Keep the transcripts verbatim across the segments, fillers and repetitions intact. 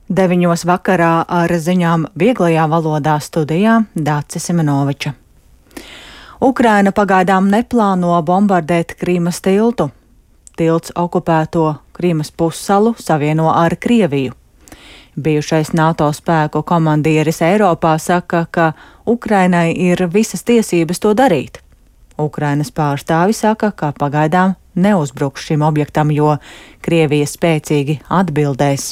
Deviņos vakarā ar ziņām vieglajā valodā studijā Dācis Simenoviča. Ukraina pagaidām neplāno bombardēt Krīmas tiltu. Tilts okupēto Krīmas pussalu savieno ar Krieviju. Bijušais NATO spēku komandieris Eiropā saka, ka Ukrainai ir visas tiesības to darīt. Ukrainas pārstāvi saka, ka pagaidām neuzbruks šim objektam, jo Krievija spēcīgi atbildēs.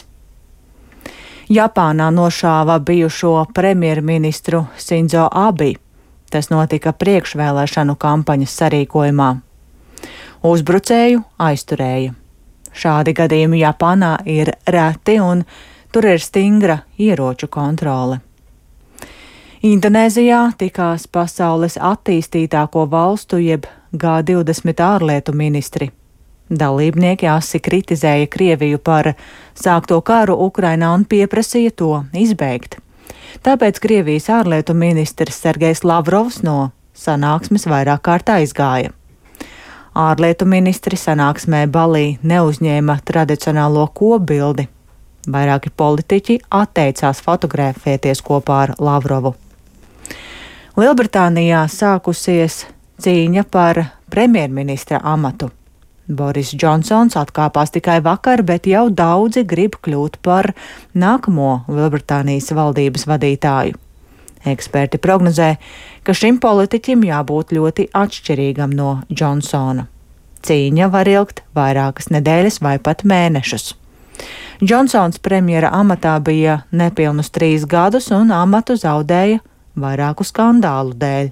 Japānā nošāva bijušo premjerministru Sinzo Abi. Tas notika priekšvēlēšanu kampaņas sarīkojumā. Uzbrucēju aizturēja. Šādi gadījumi Japānā ir reti un tur ir stingra ieroču kontrole. Indonēzijā tikās pasaules attīstītāko valstu jeb G divdesmit ārlietu ministri. Dalībnieki asi kritizēja Krieviju par sākto karu Ukrainā un pieprasīja to izbeigt. Tāpēc Krievijas ārlietu ministrs Sergejs Lavrovs no sanāksmes vairāk kārt aizgāja. Ārlietu ministri sanāksmē Balī neuzņēma tradicionālo kopbildi. Vairāki politiķi atteicās fotografēties kopā ar Lavrovu. Lielbritānijā sākusies cīņa par premjerministra amatu. Boris Džonsons atkāpās tikai vakar, bet jau daudzi grib kļūt par nākamo Lielbritānijas valdības vadītāju. Eksperti prognozē, ka šim politiķim jābūt ļoti atšķirīgam no Džonsona. Cīņa var ilgt vairākas nedēļas vai pat mēnešus. Džonsons premjera amatā bija nepilnus trīs gadus un amatu zaudēja vairāku skandālu dēļ.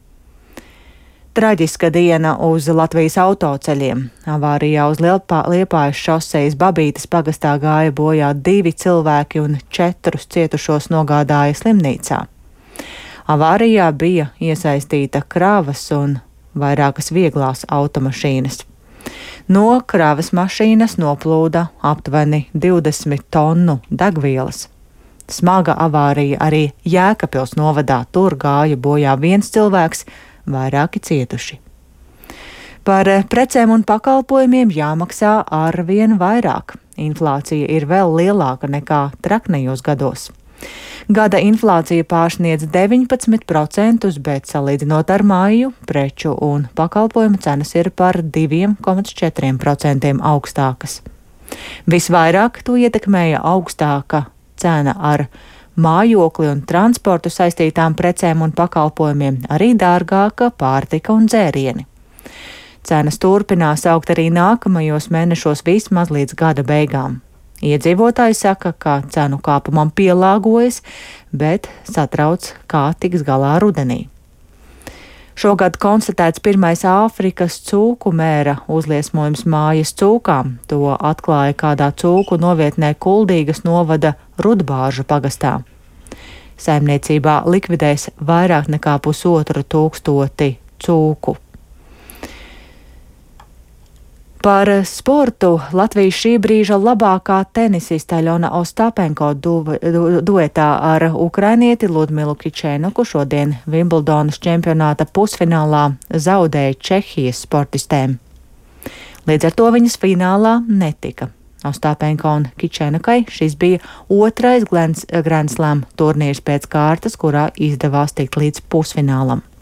Traģiska diena uz Latvijas autoceļiem. Avārijā uz Lielpā, Liepājas šosejas Babītes pagastā gāja bojā divi cilvēki un četrus cietušos nogādāja slimnīcā. Avārijā bija iesaistīta kravas un vairākas vieglās automašīnas. No kravas mašīnas noplūda aptuveni divdesmit tonu degvielas. Smaga avārija arī Jēkabpils novadā, tur gāja bojā viens cilvēks, vairāki cietuši. Par precēm un pakalpojumiem jāmaksā arvien vairāk. Inflācija ir vēl lielāka nekā traknajos gados. Gada inflācija pārsniedz deviņpadsmit procentus, bet salīdzinot ar māju, preču un pakalpojumu cenas ir par divi komats četri procenti augstākas. Visvairāk to ietekmēja augstāka cena ar mājokli un transportu saistītām precēm un pakalpojumiem, arī dārgāka pārtika un dzērieni. Cenas turpinās augt arī nākamajos mēnešos vismaz līdz gada beigām. Iedzīvotāji saka, ka cenu kāpumam pielāgojas, bet satrauc, kā tiks galā rudenī. Šogad konstatēts pirmais Āfrikas cūku mēra uzliesmojums mājas cūkām. To atklāja kādā cūku novietnē Kuldīgas novada Rudbāžu pagastā. Saimniecībā likvidēs vairāk nekā pusotru tūkstoti cūku. Par sportu Latvijas šī brīža labākā tenisiste Aļona Ostapenko du, du, duetā ar ukrainieti Ludmilu Kičēnuku šodien Vimbuldonas čempionāta pusfinālā zaudēja Čehijas sportistēm. Līdz ar to viņas finālā netika. Ostapenko un Kičēnukai šis bija otrais Grand Slam turnīrs pēc kārtas, kurā izdevās tikt līdz pusfinālam.